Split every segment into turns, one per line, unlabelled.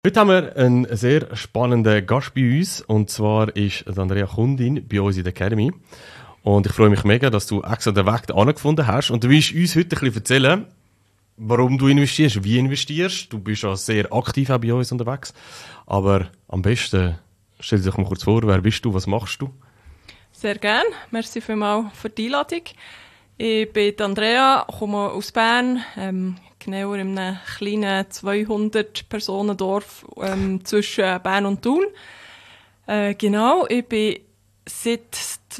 Heute haben wir einen sehr spannenden Gast bei uns. Und zwar ist Andrea Kundin bei uns in der Academy. Und ich freue mich mega, dass du extra den Weg da gefunden hast. Und du willst uns heute ein bisschen erzählen, warum du investierst, wie investierst. Du bist ja sehr aktiv auch bei uns unterwegs. Aber am besten stell dir doch mal kurz vor, wer bist du, was machst du?
Sehr gerne. Merci vielmals für die Einladung. Ich bin Andrea, komme aus Bern, genauer in einem kleinen 200-Personen-Dorf zwischen Bern und Thun. Genau, ich bin seit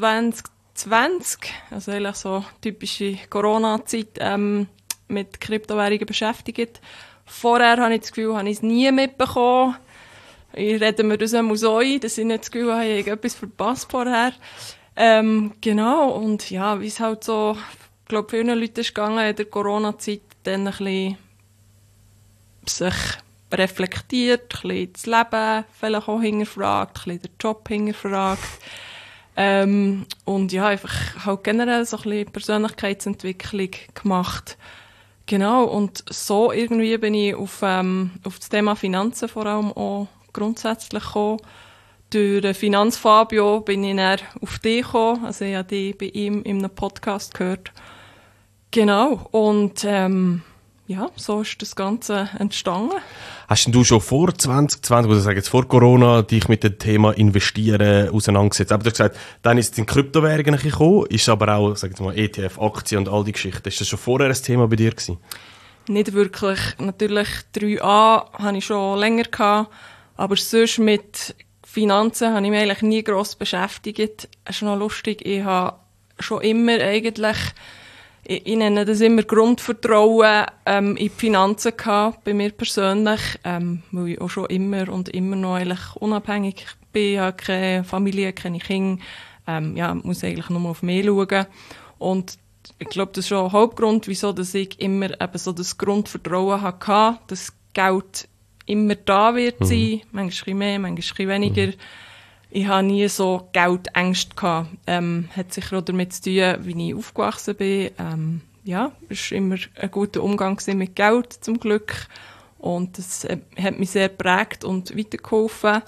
2020, also eigentlich so typische Corona-Zeit, mit Kryptowährungen beschäftigt. Vorher habe ich das Gefühl, habe ich es nie mitbekommen. Ich rede mir das einmal so ein, dass ich nicht das Gefühl habe, ich habe etwas verpasst vorher. Genau, und ja, wie es halt so, ich glaube, vielen Leuten ist gegangen in der Corona-Zeit, dann ein bisschen sich reflektiert, ein bisschen das Leben vielleicht auch hinterfragt, ein bisschen den Job hinterfragt. Und ja, einfach halt generell so ein bisschen Persönlichkeitsentwicklung gemacht. Genau, und so irgendwie bin ich auf das Thema Finanzen vor allem auch grundsätzlich gekommen. Durch Finanzfabio bin ich dann auf dich gekommen. Also ich habe dich bei ihm in einem Podcast gehört. Genau. Und ja, so ist das Ganze entstanden.
Hast denn du schon vor 2020, oder sag jetzt vor Corona, dich mit dem Thema Investieren auseinandergesetzt? Aber du hast gesagt, dann ist es in Kryptowährungen gekommen, ist aber auch, sag jetzt mal, ETF, Aktien und all die Geschichten. Ist das schon vorher ein Thema bei dir gewesen?
Nicht wirklich. Natürlich 3a hatte ich schon länger gehabt, aber sonst mit Finanzen habe ich mich eigentlich nie gross beschäftigt. Es ist noch lustig, ich habe schon immer eigentlich, ich nenne das immer Grundvertrauen in die Finanzen gehabt, bei mir persönlich, weil ich auch schon immer und immer noch eigentlich unabhängig bin, ich habe keine Familie, keine Kinder, ja, muss eigentlich nur auf mich schauen. Und ich glaube, das ist schon ein Hauptgrund, wieso dass ich immer eben so das Grundvertrauen hatte, dass Geld immer da wird sein, manchmal ein bisschen mehr, manchmal ein bisschen weniger. Ich hatte nie so Geldängste gehabt. Hat sicher auch damit zu tun, wie ich aufgewachsen bin. Ja, es war immer ein guter Umgang mit Geld, zum Glück. Und das hat mich sehr geprägt und weitergeholfen.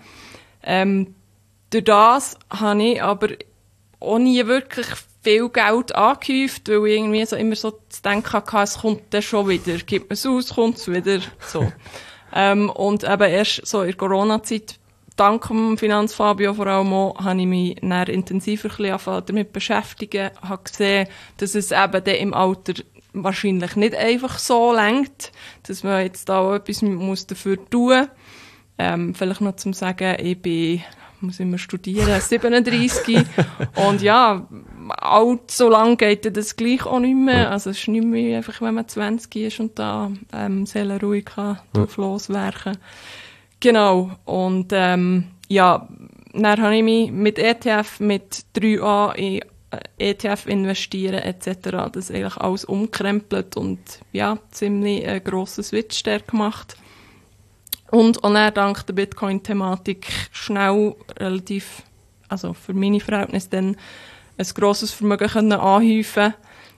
Durch das habe ich aber auch nie wirklich viel Geld angehäuft, weil ich irgendwie so immer so zu denken hatte, es kommt dann schon wieder. Gibt man es aus, kommt es wieder. So. Und eben erst so in der Corona-Zeit, dank dem Finanzfabio vor allem auch, habe ich mich dann intensiver damit beschäftigen, habe gesehen, dass es eben dann im Alter wahrscheinlich nicht einfach so reicht, dass man jetzt da auch etwas muss dafür tun muss. Vielleicht noch zum Sagen, muss immer studieren, 37. Und ja, allzu lang geht das gleich auch nicht mehr. Also es ist nicht mehr einfach, wenn man 20 ist und da seelenruhig kann drauf loswerken. Genau. Und ja, dann habe ich mich mit ETF, mit 3a in ETF investieren etc. das eigentlich alles umkrempelt und ja, ziemlich einen grossen Switch der gemacht. Und auch dann dank der Bitcoin-Thematik schnell relativ, also für meine Verhältnisse dann ein grosses Vermögen können anhäufen.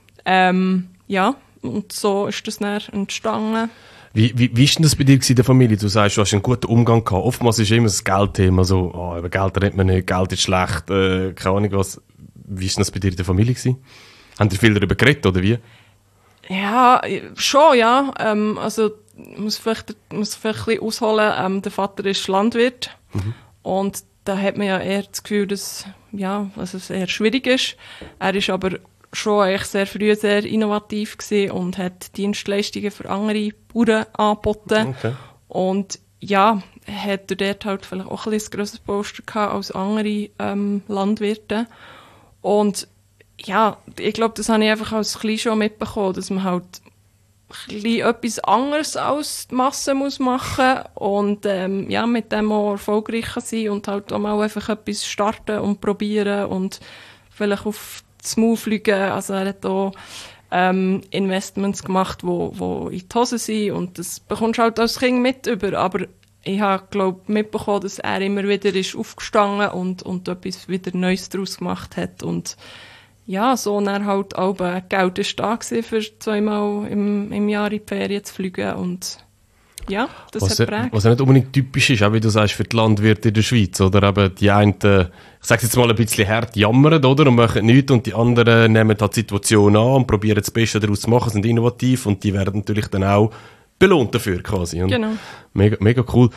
Ja, und so ist das dann entstanden.
Wie ist denn das bei dir in der Familie? Du sagst, du hast einen guten Umgang gehabt. Oftmals ist immer das Geldthema so, über Geld redet man nicht, Geld ist schlecht, keine Ahnung was. Wie ist denn das bei dir in der Familie gewesen? Haben die viel darüber geredet, oder wie?
Ja, schon, ja. Also, muss vielleicht ein bisschen ausholen. Der Vater ist Landwirt. Und da hat man ja eher das Gefühl, dass es eher schwierig ist. Er ist aber schon eigentlich sehr früh sehr innovativ gewesen und hat Dienstleistungen für andere Bauern angeboten. Okay. Und ja, hat er dort halt vielleicht auch ein bisschen ein grosses Poster gehabt als andere Landwirte. Und ja, ich glaube, das habe ich einfach als Klein schon mitbekommen, dass man halt etwas anderes als die Masse muss machen und ja, mit dem auch erfolgreich sein und halt auch mal einfach etwas starten und probieren und vielleicht auf das Maul fliegen. Also er hat auch Investments gemacht, wo in die Hose sind und das bekommst du halt als Kind mit über, aber ich habe, glaube ich, mitbekommen, dass er immer wieder ist aufgestanden und etwas wieder Neues daraus gemacht hat und ja, so dann halt auch Geld ist da gewesen, für zweimal im Jahr in die Ferien zu fliegen und Ja, das
was
hat geprägt.
Was ja nicht unbedingt typisch ist, auch wie du sagst, für die Landwirte in der Schweiz. Oder eben die einen, ich sage jetzt mal ein bisschen hart, jammern, oder? Und machen nichts. Und die anderen nehmen halt die Situation an und probieren das Beste daraus zu machen, sind innovativ und die werden natürlich dann auch belohnt dafür quasi. Und
Genau.
mega, mega cool.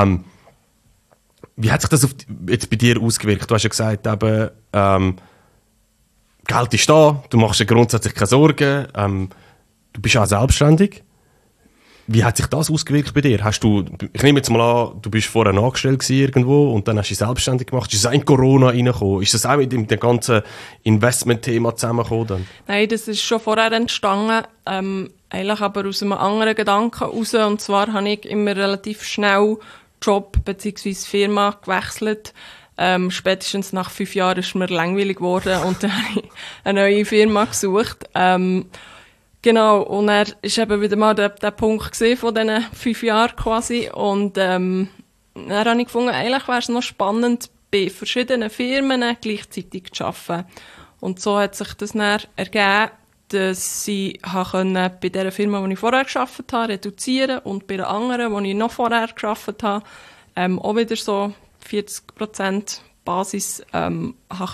Wie hat sich das jetzt bei dir ausgewirkt? Du hast ja gesagt, eben, Geld ist da, du machst dir grundsätzlich keine Sorgen, du bist auch selbstständig. Wie hat sich das ausgewirkt bei dir? Ich nehme jetzt mal an, du bist vorher angestellt gewesen irgendwo und dann hast du dich selbstständig gemacht. Ist das auch in Corona reingekommen? Ist das auch mit dem ganzen Investment-Thema zusammengekommen dann?
Nein, das ist schon vorher entstanden, eigentlich aber aus einem anderen Gedanken heraus. Und zwar habe ich immer relativ schnell Job bzw. Firma gewechselt. Spätestens nach 5 Jahren ist mir langweilig geworden und dann habe ich eine neue Firma gesucht. Genau, und er ist eben wieder mal der Punkt gesehen von diesen 5 Jahren quasi. Und dann habe ich gefunden, eigentlich wäre es noch spannend, bei verschiedenen Firmen gleichzeitig zu arbeiten. Und so hat sich das dann ergeben, dass ich bei der Firma, die ich vorher gearbeitet habe, reduzieren und bei der anderen, die ich noch vorher gearbeitet habe, auch wieder so 40% Basis gehen.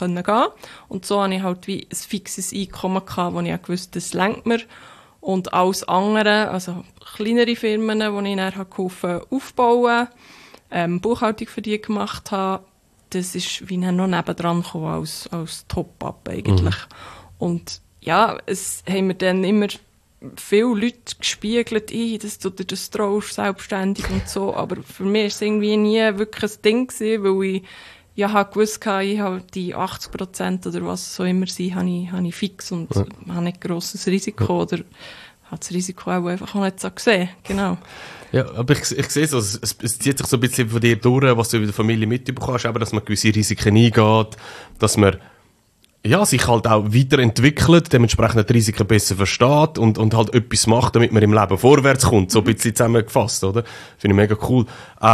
Und so hatte ich halt wie ein fixes Einkommen gehabt, wo ich wusste, das reicht mir. Und alles andere, also kleinere Firmen, die ich dann geholfen aufbauen, Buchhaltung für die gemacht habe, das ist wie dann noch nebendran gekommen als Top-Up eigentlich. Und ja, es haben mir dann immer viele Leute gespiegelt, dass du dir das traust, selbstständig und so. Aber für mich war es irgendwie nie wirklich ein Ding gewesen, weil ich wusste, ich habe die 80% oder was es so immer sein, habe ich fix und habe nicht grosses Risiko oder habe das Risiko auch einfach nicht so gesehen. Genau.
Ja, aber ich sehe so, es zieht sich so ein bisschen von dir durch, was du über die Familie mitbekommst, eben, dass man gewisse Risiken eingeht, dass man sich halt auch weiterentwickelt, dementsprechend die Risiken besser versteht und halt etwas macht, damit man im Leben vorwärts kommt, so ein bisschen zusammengefasst, oder? Finde ich mega cool.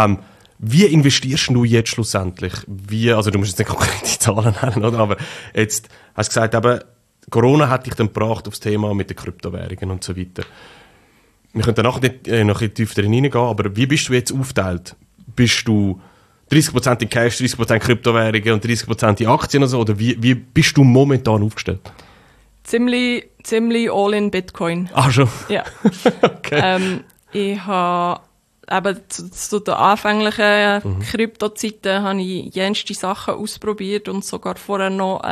Wie investierst du jetzt schlussendlich? Also du musst jetzt nicht konkrete Zahlen nennen, oder? Aber jetzt hast du gesagt, eben, Corona hat dich dann gebracht aufs Thema mit den Kryptowährungen und so weiter. Wir können danach nicht noch ein bisschen tiefer drin reingehen, aber wie bist du jetzt aufgeteilt? Bist du 30% in Cash, 30% Kryptowährungen und 30% in Aktien oder so? Oder wie bist du momentan aufgestellt?
Ziemlich all in Bitcoin.
Ach schon?
Ja.
Okay.
Ich habe eben zu den anfänglichen Kryptozeiten habe ich jenste Sachen ausprobiert und sogar vorher noch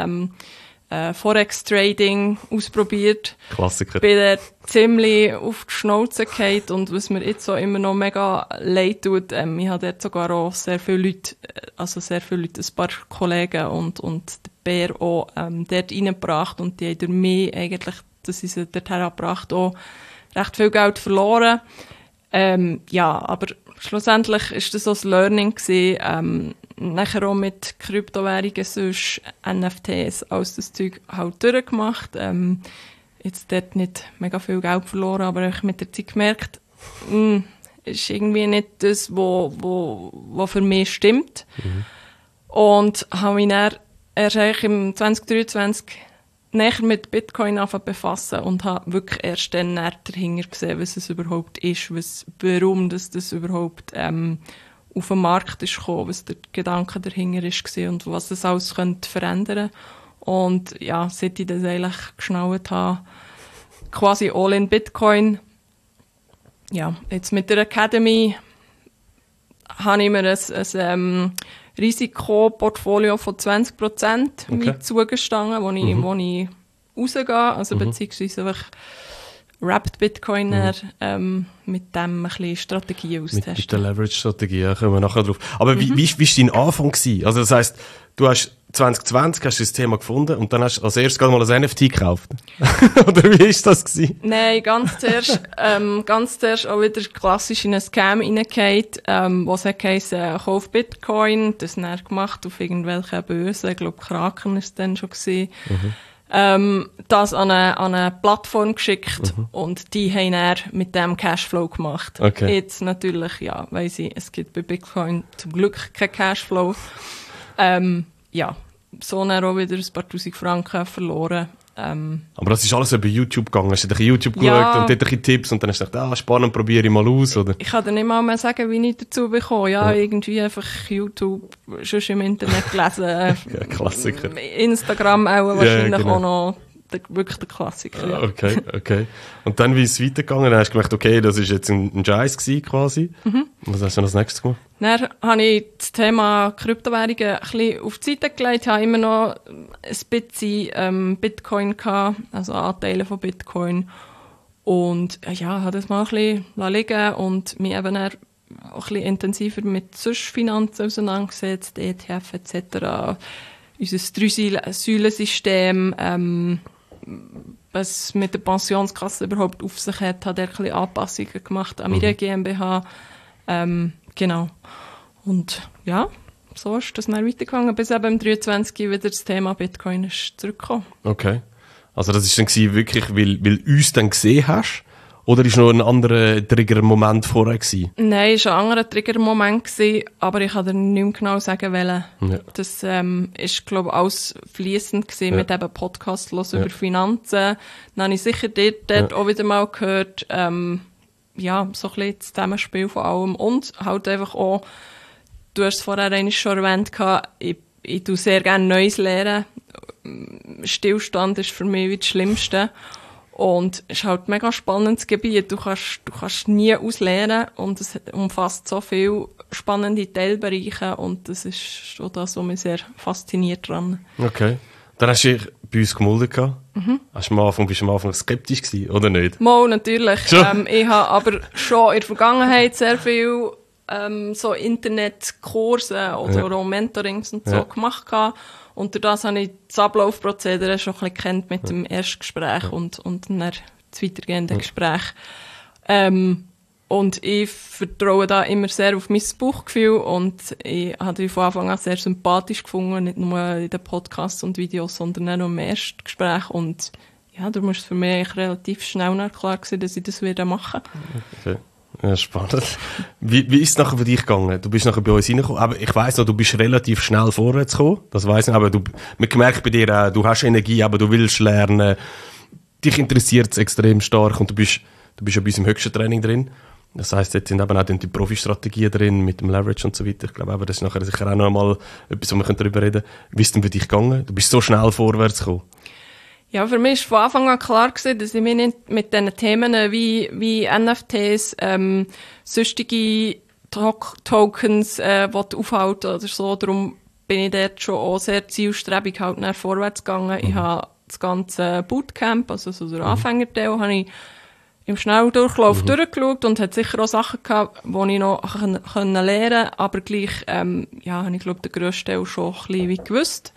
Forex-Trading ausprobiert.
Klassiker.
Bin da ziemlich auf die Schnauze gefallen und was mir jetzt so immer noch mega leid tut, ich habe dort sogar auch sehr viele Leute, ein paar Kollegen und der Bär auch dort reingebracht und die haben durch mich eigentlich, dass ich sie dorthin gebracht auch recht viel Geld verloren. Aber schlussendlich ist das so das Learning gewesen, nachher auch mit Kryptowährungen, sonst NFTs, alles das Zeug halt durchgemacht. Jetzt dort nicht mega viel Geld verloren, aber ich habe mit der Zeit gemerkt, ist irgendwie nicht das, was für mich stimmt. Und habe mich dann erst eigentlich im 2023 näher mit Bitcoin befassen und habe wirklich erst dann dahinter gesehen, was es überhaupt ist, warum das überhaupt auf den Markt ist gekommen, was der Gedanke dahinter war und was das alles könnte verändern. Und ja, seit ich das eigentlich geschnallt habe, quasi all in Bitcoin. Ja, jetzt mit der Academy habe ich mir ein Risikoportfolio von 20% mit zugestanden, wo ich rausgehe, also beziehungsweise einfach Wrapped Bitcoin mit dem ein bisschen Strategien austesten.
Mit der Leverage-Strategie, ja, kommen wir nachher drauf. Aber wie war dein Anfang gewesen? Also das heisst, du hast 2020 hast du das Thema gefunden und dann hast du als erstes gerade mal ein NFT gekauft. Oder wie war das gewesen?
Nein, ganz zuerst auch wieder klassisch in einen Scam reingefallen, wo es heisst, kauf Bitcoin, das dann gemacht auf irgendwelchen Börsen, ich glaube Kraken war es dann schon gewesen. Das an eine Plattform geschickt und die haben dann mit dem Cashflow gemacht.
Okay.
Jetzt natürlich, ja, weiss ich, es gibt bei Bitcoin zum Glück kein Cashflow. So dann auch wieder ein paar tausend Franken verloren.
Aber das ist alles über YouTube gegangen. Hast du durch YouTube geschaut und dort ein bisschen Tipps und dann hast du gedacht, spannend, probiere ich mal aus, oder?
Ich kann dir nicht mal mehr sagen, wie ich dazu bekomme. Ja, irgendwie einfach YouTube, schon im Internet gelesen.
Ja, Klassiker.
Instagram auch wahrscheinlich auch noch. Wirklich der Klassiker. Ja.
Okay. Und dann, wie ist es weitergegangen? Dann hast du gemerkt, okay, das war jetzt ein Scheiß quasi. Was hast du als nächstes gemacht?
Dann habe ich das Thema Kryptowährungen ein bisschen auf die Seite gelegt. Ich habe immer noch ein bisschen Bitcoin gehabt, also Anteile von Bitcoin. Und ja, habe das mal ein bisschen liegen und mich eben auch ein bisschen intensiver mit sonst Finanzen auseinandergesetzt, ETF etc., unser Drei-Säulen-System, was mit der Pensionskasse überhaupt auf sich hat, hat er ein bisschen Anpassungen gemacht an meine GmbH. Genau. Und ja, so ist das dann weitergegangen, bis eben im 23 wieder das Thema Bitcoin ist zurückgekommen.
Okay. Also das war dann wirklich, weil du uns dann gesehen hast? Oder war noch ein anderer Trigger-Moment vorher gewesen?
Nein, es war ein anderer Trigger-Moment gewesen, aber ich kann dir nicht mehr genau sagen, welchen. Ja. Das ist, glaube ich, alles fließend gewesen mit eben Podcast über Finanzen. Dann habe ich sicher dort auch wieder mal gehört, so ein bisschen das Zusammenspiel von allem. Und halt einfach auch, du hast es vorher eigentlich schon erwähnt, ich tue sehr gerne Neues lernen. Stillstand ist für mich wie das Schlimmste. Und es ist halt ein mega spannendes Gebiet. Du kannst nie auslernen und es umfasst so viele spannende Teilbereiche und das ist schon das, was mich sehr fasziniert dran.
Okay. Dann hast du dich bei uns gemeldet. Bist du am Anfang skeptisch gewesen, oder nicht?
Mal, natürlich. Ich habe aber schon in der Vergangenheit sehr viel so Internetkurse oder auch Mentorings und so gemacht gehabt. Und durch das habe ich das Ablaufprozedere schon ein bisschen kennt mit dem Erstgespräch und dann das weitergehende Gespräch. Und ich vertraue da immer sehr auf mein Bauchgefühl und ich habe dich von Anfang an sehr sympathisch gefunden, nicht nur in den Podcasts und Videos, sondern auch im Erstgespräch. Und ja, da war es für mich eigentlich relativ schnell klar gewesen, dass ich das wieder machen
würde. Okay. Ja, spannend. Wie ist es nachher für dich gegangen? Du bist nachher bei uns reingekommen, aber ich weiss noch, du bist relativ schnell vorwärts gekommen, das weiss ich, aber man merkt bei dir auch, du hast Energie, aber du willst lernen, dich interessiert es extrem stark und du bist ja bei uns im höchsten Training drin. Das heisst, jetzt sind eben auch die Profi-Strategien drin, mit dem Leverage und so weiter. Ich glaube, aber das ist nachher sicher auch noch einmal etwas, wo wir darüber reden können. Wie ist es denn für dich gegangen? Du bist so schnell vorwärts gekommen.
Ja, für mich war von Anfang an klar gewesen, dass ich mich nicht mit diesen Themen wie NFTs, sonstige Tokens aufhalten oder so. Darum bin ich dort schon auch sehr zielstrebig halt nach vorwärts gegangen. Ich habe das ganze Bootcamp, also so der Anfängerteil, habe ich im Schnelldurchlauf durchgeschaut und hat sicher auch Sachen gehabt, die ich noch lernen konnte, aber gleich, habe ich glaube, den grössten Teil schon ein bisschen wie gewusst.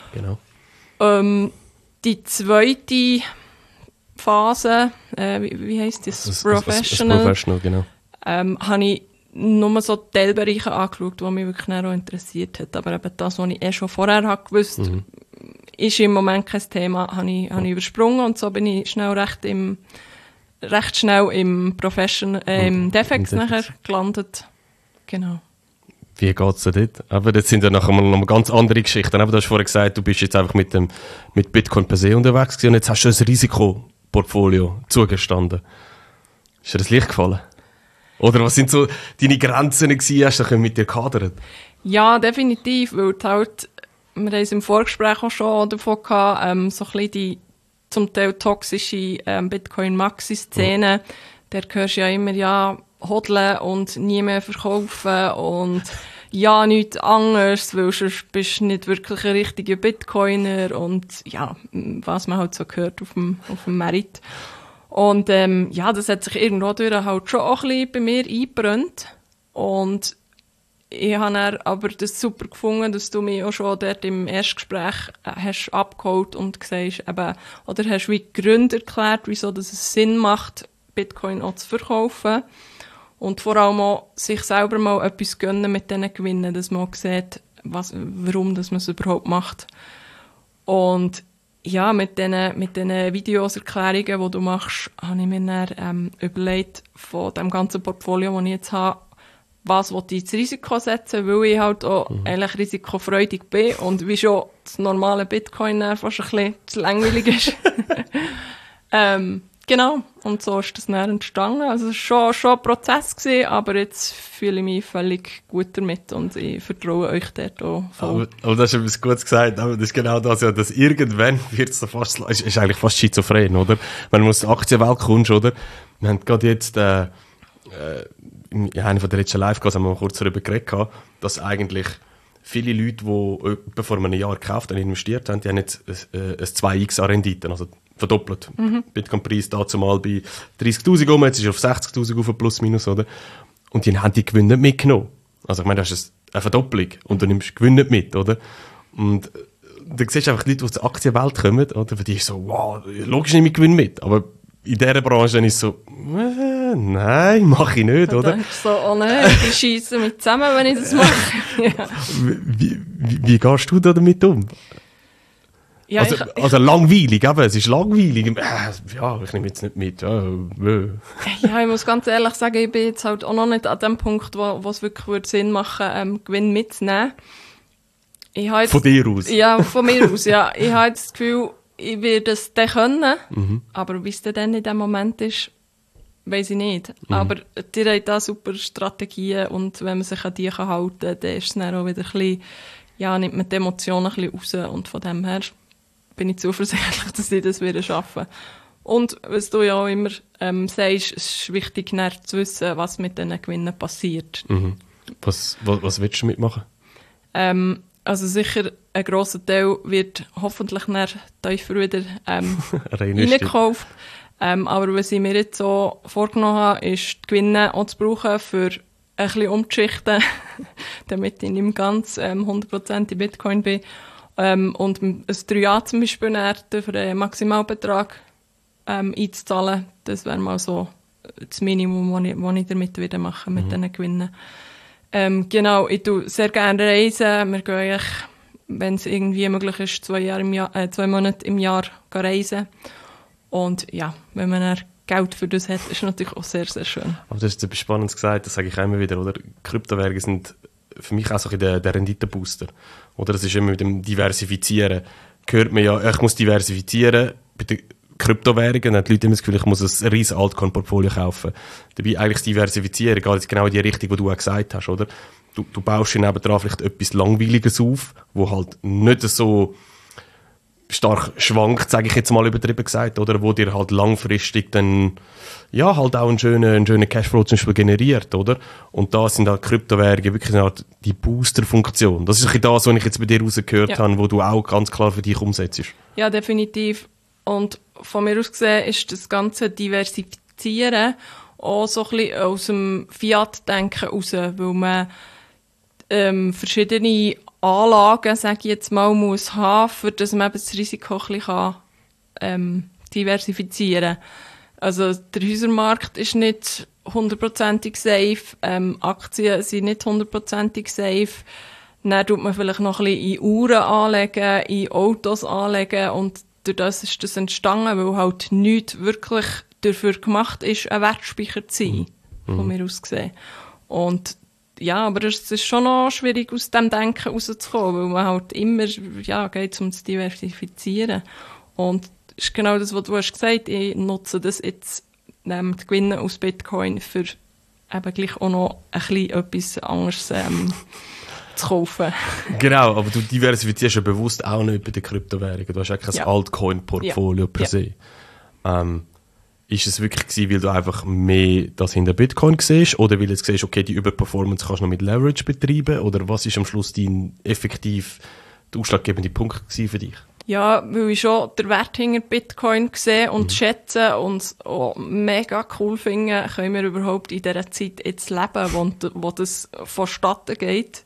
Genau.
Die zweite Phase, wie heisst das? Professional.
Professional, genau.
Habe ich nur so Teilbereiche angeschaut, die mich wirklich auch interessiert hat. Aber eben das, was ich schon vorher gewusst habe, ist im Moment kein Thema, habe ich übersprungen und so bin ich recht schnell im Professional, im Defex nachher gelandet. Genau.
Wie geht's dir dort? Aber das sind ja nachher noch ganz andere Geschichten. Aber du hast vorhin gesagt, du bist jetzt einfach mit Bitcoin per se unterwegs gewesen und jetzt hast du ein Risikoportfolio zugestanden. Ist dir das leicht gefallen? Oder was sind so deine Grenzen gewesen, hast du mit dir gehadert?
Ja, definitiv, weil halt, wir haben es im Vorgespräch auch schon davon gehabt, so ein bisschen die zum Teil toxische Bitcoin-Maxi-Szene, der hörst du ja immer, hodeln und nie mehr verkaufen und ja, nichts anderes, weil sonst bist du nicht wirklich ein richtiger Bitcoiner und ja, was man halt so hört auf dem Merit. Und das hat sich irgendwo durch halt schon auch ein bisschen bei mir eingebrannt und ich habe dann aber das super gefunden, dass du mich auch schon dort im Erstgespräch hast abgeholt und gesagt eben, oder hast wie Gründe erklärt, wieso dass es Sinn macht, Bitcoin auch zu verkaufen. Und vor allem auch sich selber mal etwas gönnen mit diesen Gewinnen, dass man auch sieht, warum dass man es überhaupt macht. Und ja, mit diesen Videos, Erklärungen, die du machst, habe ich mir dann überlegt, von dem ganzen Portfolio, das ich jetzt habe, was will ich ins Risiko setzen, weil ich halt auch eigentlich risikofreudig bin und wie schon das normale Bitcoin fast ein bisschen zu langweilig ist. Genau, und so ist das dann entstanden. Also es war schon ein Prozess gewesen, aber jetzt fühle ich mich völlig gut damit und ich vertraue euch dort auch voll.
Aber das ist etwas Gutes gesagt, aber das ist genau das, ja, dass irgendwann wird es fast, ist eigentlich fast schizophren, oder? Wenn du aus der Aktienwelt kommst, oder? Wir haben gerade jetzt, in einer von der letzten Live-Calls haben wir mal kurz darüber geredet, dass eigentlich viele Leute, die etwa vor einem Jahr gekauft und investiert haben, die haben jetzt ein 2x an Renditen, also verdoppelt. Bitcoin-Preis dazu mal bei 30'000 rum, jetzt ist er auf 60'000 auf plus minus, oder? Und die haben die Gewinne nicht mitgenommen. Also ich meine, das ist eine Verdopplung und du nimmst Gewinne nicht mit, oder? Und du siehst einfach die Leute, die aus der Aktienwelt kommen, oder? Für die ist so, wow, logisch nehme ich Gewinn mit, aber in dieser Branche ist es so, nein, mache ich nicht, oder?
Dann denkst du so, oh nein, die schiessen mit zusammen, wenn ich das mache. Ja.
Wie gehst du da damit um?
Ja,
also langweilig, eben, es ist langweilig. Ja, ich nehme jetzt nicht mit. Ja,
ich muss ganz ehrlich sagen, ich bin jetzt halt auch noch nicht an dem Punkt, wo es wirklich Sinn machen, Gewinn mitzunehmen.
Von dir aus?
Ja, von mir aus, ja. Ich habe das Gefühl, ich werde es dann können, aber wie es dann in dem Moment ist, weiss ich nicht. Aber die haben da super Strategien und wenn man sich an die halten kann, dann ist es dann auch wieder ein bisschen, ja, nimmt man die Emotionen ein bisschen raus und von dem her bin ich zuversichtlich, dass ich das wieder schaffen. Und was du ja auch immer sagst, es ist wichtig, zu wissen, was mit diesen Gewinnen passiert.
Was willst du mitmachen?
Also sicher, ein grosser Teil wird hoffentlich tiefer wieder reingekauft. Aber was ich mir jetzt so vorgenommen habe, ist, die Gewinne auch zu brauchen, für ein bisschen umzuschichten, damit ich nicht mehr ganz 100% in Bitcoin bin. Und ein 3A zum Beispiel für einen Maximalbetrag einzuzahlen, das wäre mal so das Minimum, was ich damit wieder mache mit diesen Gewinnen. Genau, ich tue sehr gerne reisen. Wir gehen, wenn es irgendwie möglich ist, 2 Monate im Jahr reisen. Und ja, wenn man dann Geld für das hat, ist es natürlich auch sehr, sehr schön.
Aber das ist etwas Spannendes gesagt, das sage ich immer wieder, oder? Kryptowährungen sind für mich auch so ein bisschen der Renditebooster. Oder das ist immer mit dem Diversifizieren. Hört man ja, ich muss diversifizieren. Bei den Kryptowährungen haben die Leute immer das Gefühl, ich muss ein riesen Altcoin-Portfolio kaufen. Dabei eigentlich das Diversifizieren geht jetzt genau in die Richtung, die du auch gesagt hast, oder? Du baust dir nebendran vielleicht etwas Langweiliges auf, wo halt nicht so stark schwankt, sage ich jetzt mal übertrieben gesagt, oder wo dir halt langfristig dann ja halt auch einen schönen Cashflow zum Beispiel generiert, oder? Und da sind halt Kryptowährungen wirklich halt die Booster-Funktion. Das ist ein bisschen das, was ich jetzt bei dir rausgehört habe, wo du auch ganz klar für dich umsetzt.
Ja, definitiv. Und von mir aus gesehen ist das ganze Diversifizieren auch so ein bisschen aus dem Fiat-Denken raus, weil man verschiedene Anlagen, sage ich jetzt mal, muss haben, für dass man eben das Risiko ein bisschen diversifizieren kann. Also der Häusermarkt ist nicht 100%ig safe, Aktien sind nicht 100%ig safe. Dann tut man vielleicht noch ein bisschen in Uhren anlegen, in Autos anlegen und durch das ist das entstanden, weil halt nichts wirklich dafür gemacht ist, ein Wertspeicher zu sein, von mir aus gesehen. Und ja, aber es ist schon noch schwierig, aus dem Denken rauszukommen, weil man halt immer, ja, geht um das Diversifizieren. Und das ist genau das, was du hast gesagt, ich nutze das jetzt, die Gewinne aus Bitcoin, für eben gleich auch noch ein bisschen etwas anderes zu kaufen.
Genau, aber du diversifizierst ja bewusst auch nicht bei den Kryptowährungen. Du hast ja kein Altcoin-Portfolio per se. Ist es wirklich gewesen, weil du einfach mehr das hinter Bitcoin siehst oder weil du jetzt siehst, okay, die Überperformance kannst du noch mit Leverage betreiben oder was ist am Schluss dein effektiv der ausschlaggebende Punkt gewesen für dich?
Ja, weil ich schon den Wert hinter Bitcoin sehe und schätze und auch mega cool finde, können wir überhaupt in dieser Zeit jetzt leben, wo das vonstatten geht.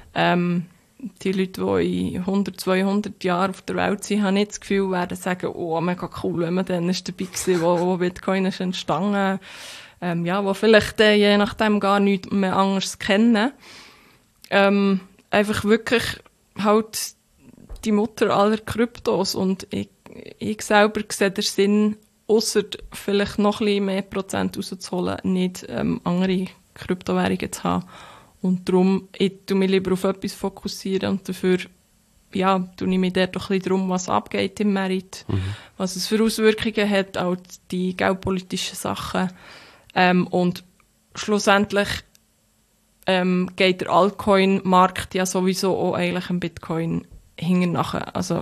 Die Leute, die in 100, 200 Jahren auf der Welt sind, haben nicht das Gefühl, werden sagen, oh, mega cool, wenn man dann ist dabei war, wo Bitcoin ist entstanden, wo vielleicht je nachdem gar nichts mehr anderes kennen. Einfach wirklich halt die Mutter aller Kryptos und ich selber sehe den Sinn, ausser vielleicht noch ein bisschen mehr Prozent rauszuholen, nicht andere Kryptowährungen zu haben. Und darum, ich tue mich lieber auf etwas fokussieren und dafür tue ich mich dort doch ein bisschen darum, was abgeht im Merit, was es für Auswirkungen hat, auch die geldpolitischen Sachen. Und schlussendlich geht der Altcoin-Markt ja sowieso auch eigentlich im Bitcoin hinten nachher. Also,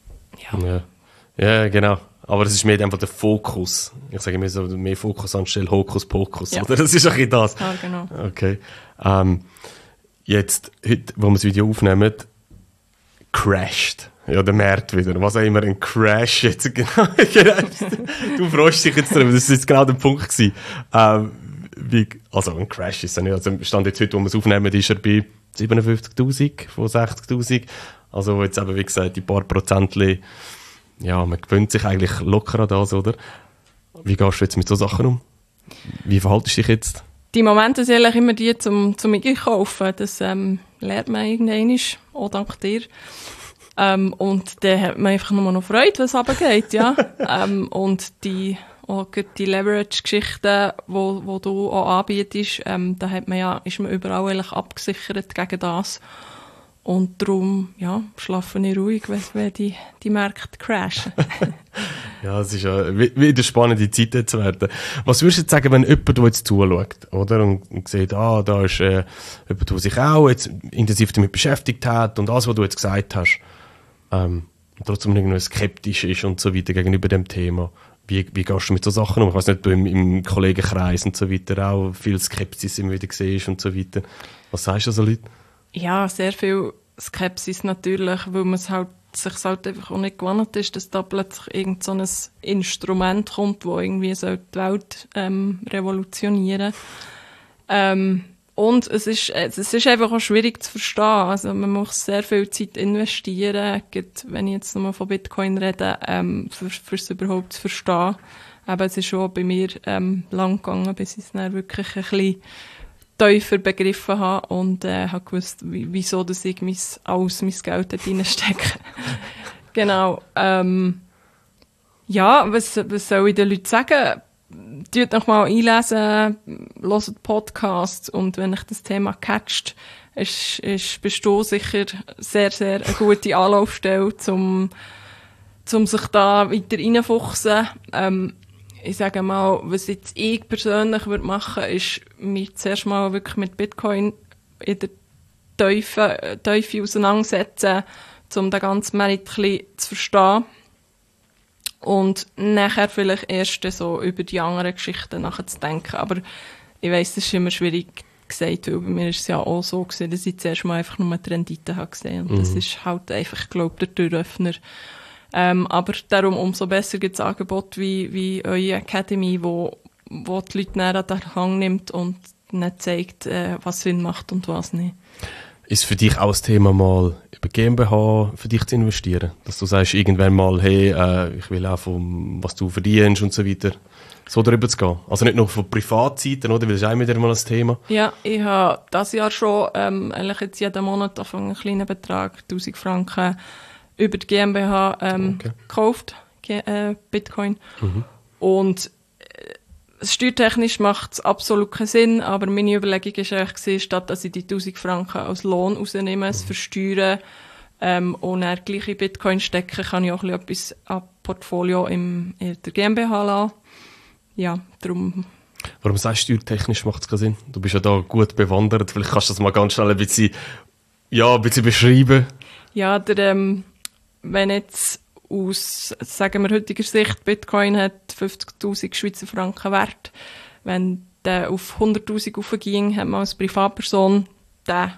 ja, genau. Aber es ist mehr einfach der Fokus. Ich sage mir so, mehr Fokus anstelle Hokuspokus, oder? Das ist ein bisschen das.
Ja, genau.
Okay. Jetzt, heute, wo wir das Video aufnehmen, crasht. Ja, der Markt wieder. Was auch immer ein Crash jetzt genau. Du freust dich jetzt darüber, das war jetzt genau der Punkt gewesen. Also ein Crash ist ja nicht. Also Stand jetzt heute, wo wir es aufnehmen, ist er bei 57'000 von 60'000. Also jetzt eben, wie gesagt, die paar Prozentli, ja, man gewöhnt sich eigentlich locker an das, oder? Wie gehst du jetzt mit so Sachen um? Wie verhaltest du dich jetzt?
Die Momente sind eigentlich immer die zum Einkaufen. Das lernt man irgendwann, auch dank dir. Und dann hat man einfach nur noch Freude, was runtergeht, ja. Und die Leverage-Geschichten, wo du auch anbietest, da hat man ist man überall eigentlich abgesichert gegen das. Und darum, schlafe ich ruhig, wenn die Märkte crashen.
Ja, es ist ja wieder eine spannende Zeit jetzt werden. Was würdest du jetzt sagen, wenn jemand, der jetzt zuschaut, oder? Und sieht, da ist jemand, der sich auch jetzt intensiv damit beschäftigt hat und alles, was du jetzt gesagt hast, trotzdem irgendwie skeptisch ist und so weiter gegenüber dem Thema. Wie gehst du mit so Sachen um? Ich weiss nicht, du im Kollegenkreis und so weiter auch viel Skepsis immer wieder siehst und so weiter. Was sagst du so Leuten?
Ja, sehr viel Skepsis natürlich, weil man sich halt einfach auch nicht gewohnt ist, dass da plötzlich irgend so ein Instrument kommt, das irgendwie die Welt revolutionieren. Und es ist einfach auch schwierig zu verstehen. Also man muss sehr viel Zeit investieren, wenn ich jetzt nochmal von Bitcoin rede, für es überhaupt zu verstehen. Aber es ist schon bei mir lang gegangen, bis ich es dann wirklich ein bisschen tiefer begriffen habe und habe gewusst, wieso dass ich mein Geld dort reinstecke. Genau. Was soll ich den Leuten sagen? Tut noch mal einlesen, hört Podcasts und wenn euch das Thema catcht, bist du sicher sehr, sehr eine gute Anlaufstelle, um sich da weiter reinfuchsen. Ich sage mal, was jetzt ich persönlich machen würde, ist mich zuerst mal wirklich mit Bitcoin in der Tiefe auseinandersetzen, um den ganzen Markt ein bisschen zu verstehen. Und nachher vielleicht erst so über die anderen Geschichten nachzudenken. Aber ich weiss, das ist immer schwierig gesagt, weil bei mir ist es ja auch so gewesen, dass ich zuerst mal einfach nur die Rendite habe gesehen. Und das ist halt einfach, glaube ich, der Türöffner. Aber darum umso besser gibt es Angebote wie eure Academy, wo die Leute näher an den Hang nimmt und nicht zeigt, was Sinn macht und was nicht.
Ist für dich auch das Thema mal über GmbH für dich zu investieren? Dass du sagst irgendwann mal, hey, ich will auch von was du verdienst und so weiter, so darüber zu gehen? Also nicht nur von Privatseiten, oder? Weil das ist auch wieder mal ein Thema.
Ja, ich habe dieses Jahr schon eigentlich jetzt jeden Monat auf einen kleinen Betrag, 1000 Franken, über die GmbH gekauft, Bitcoin. Und steuertechnisch macht es absolut keinen Sinn, aber meine Überlegung war eigentlich, statt dass ich die 1000 Franken als Lohn rausnehme, es versteuere und dann gleich in Bitcoin stecken, kann ich auch etwas an Portfolio in der GmbH lassen. Ja, darum.
Warum sagst du, steuertechnisch macht es keinen Sinn? Du bist ja da gut bewandert, vielleicht kannst du das mal ganz schnell ein bisschen beschreiben. Ja,
wenn jetzt aus, sagen wir, heutiger Sicht, Bitcoin hat 50'000 Schweizer Franken Wert. Wenn der auf 100'000 aufging, hat man als Privatperson den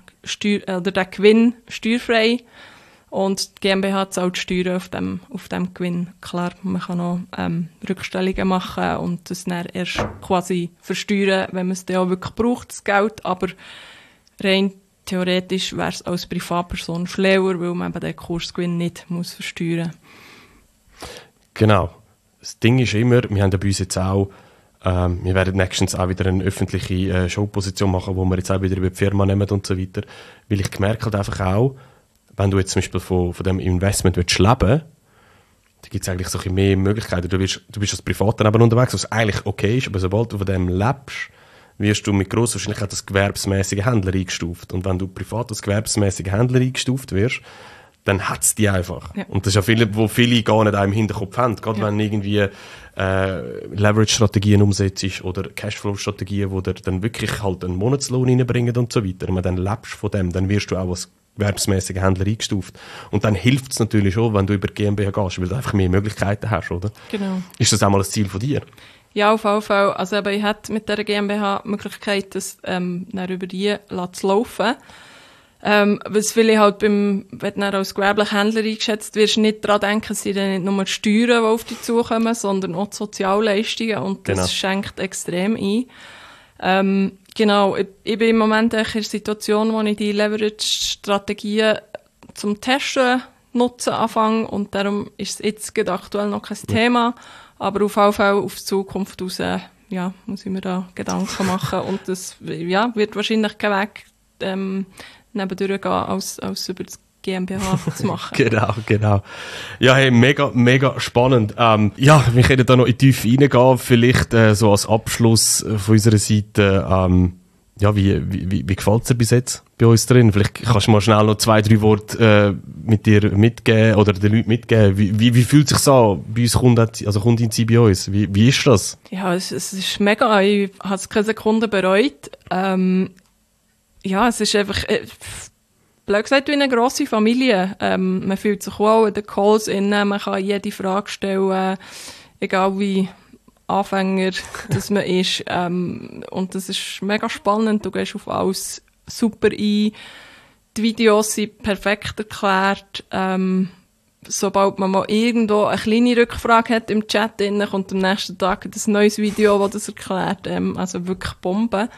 Gewinn steuerfrei. Und die GmbH zahlt Steuern auf dem Gewinn. Klar, man kann auch Rückstellungen machen und das dann erst quasi versteuern, wenn man es dann auch wirklich braucht, das Geld. Aber rein theoretisch wäre es als Privatperson schlauer, weil man eben den Kursgewinn nicht muss versteuern muss.
Genau. Das Ding ist immer, wir haben ja bei uns jetzt auch, wir werden nächstens auch wieder eine öffentliche Showposition machen, wo wir jetzt auch wieder über die Firma nehmen und so weiter. Weil ich gemerkt habe einfach auch, wenn du jetzt zum Beispiel von dem Investment leben willst, da gibt es eigentlich so ein bisschen mehr Möglichkeiten. Du bist als Privatnehmer unterwegs, was eigentlich okay ist, aber sobald du von dem lebst, wirst du mit gross Wahrscheinlichkeit als gewerbsmäßiger Händler eingestuft. Und wenn du privat als gewerbsmäßiger Händler eingestuft wirst, dann hat es die einfach. Ja. Und das ist ja viele, wo viele gar nicht im Hinterkopf haben. Gerade wenn irgendwie Leverage-Strategien umsetzt oder Cashflow-Strategien, wo dir dann wirklich halt einen Monatslohn reinbringen und so weiter. Und wenn dann lebst von dem, dann wirst du auch als gewerbsmäßiger Händler eingestuft. Und dann hilft es natürlich schon, wenn du über die GmbH gehst, weil du einfach mehr Möglichkeiten hast, oder?
Genau.
Ist das auch mal ein Ziel von dir?
Ja, auf jeden Fall. Also eben, ich hätte mit dieser GmbH die Möglichkeit, das dann über die zu laufen. Was viele halt wenn du als gewerblicher Händler eingeschätzt wirst, nicht daran denken, es sind nicht nur die Steuern, die auf dich zukommen, sondern auch die Sozialleistungen und das schenkt extrem ein. Genau, ich bin im Moment in der Situation, wo ich die Leverage-Strategien zum Testen nutzen anfange und darum ist es jetzt gerade aktuell noch kein Thema, aber auf jeden Fall auf die Zukunft raus, ja, muss ich mir da Gedanken machen und das wird wahrscheinlich kein Weg nebendurch gehen, als über das GmbH zu machen.
Genau. Ja, hey, mega spannend. Wir können da noch in die Tiefe reingehen, vielleicht so als Abschluss von unserer Seite. Wie gefällt es dir bis jetzt bei uns drin? Vielleicht kannst du mal schnell noch 2-3 Worte mit dir mitgeben oder den Leuten mitgeben. Wie fühlt es sich an, bei uns Kundin sein bei uns? Wie ist das?
Ja, es ist mega. Ich habe es keine Sekunde bereut. Es ist einfach, blöd gesagt, wie eine grosse Familie. Man fühlt sich wohl in den Calls innen, man kann jede Frage stellen, egal wie Anfänger dass man ist. Und das ist mega spannend, du gehst auf alles super ein. Die Videos sind perfekt erklärt. Sobald man mal irgendwo eine kleine Rückfrage hat im Chat, kommt am nächsten Tag ein neues Video, das das erklärt. Also wirklich Bombe.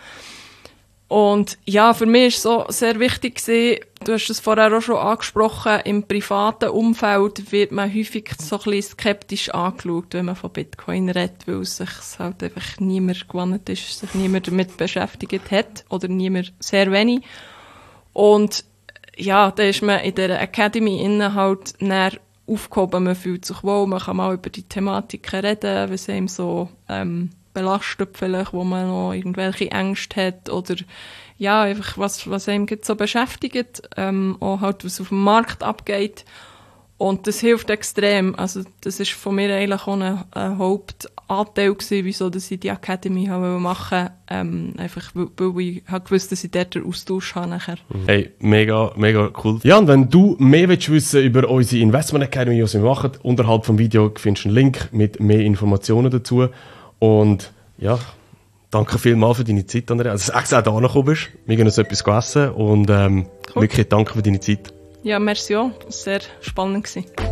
Und ja, für mich ist so sehr wichtig gewesen, du hast es vorher auch schon angesprochen, im privaten Umfeld wird man häufig so ein bisschen skeptisch angeschaut, wenn man von Bitcoin redet, weil sich halt einfach niemand gewohnt ist, sich niemand damit beschäftigt hat oder niemand, sehr wenig. Und ja, da ist man in der Academy innen halt näher aufgehoben, man fühlt sich wohl, man kann mal über die Thematiken reden, was einem so belastet vielleicht, wo man noch irgendwelche Ängste hat oder ja, einfach was einem so beschäftigt, auch halt was auf dem Markt abgeht und das hilft extrem, also das ist von mir eigentlich auch ein Hauptanteil gewesen, wieso dass ich die Academy machen wollte, einfach weil ich halt gewusst, dass ich dort den Austausch habe nachher.
Hey, mega cool. Ja, und wenn du mehr willst wissen über unsere Investment Academy, was wir machen, unterhalb vom Video findest du einen Link mit mehr Informationen dazu. Und ja, danke vielmals für deine Zeit, Andrea. Also, dass du extra da gekommen bist. Wir gehen uns etwas essen und wirklich danke für deine Zeit.
Ja, merci auch. Das war sehr spannend gewesen.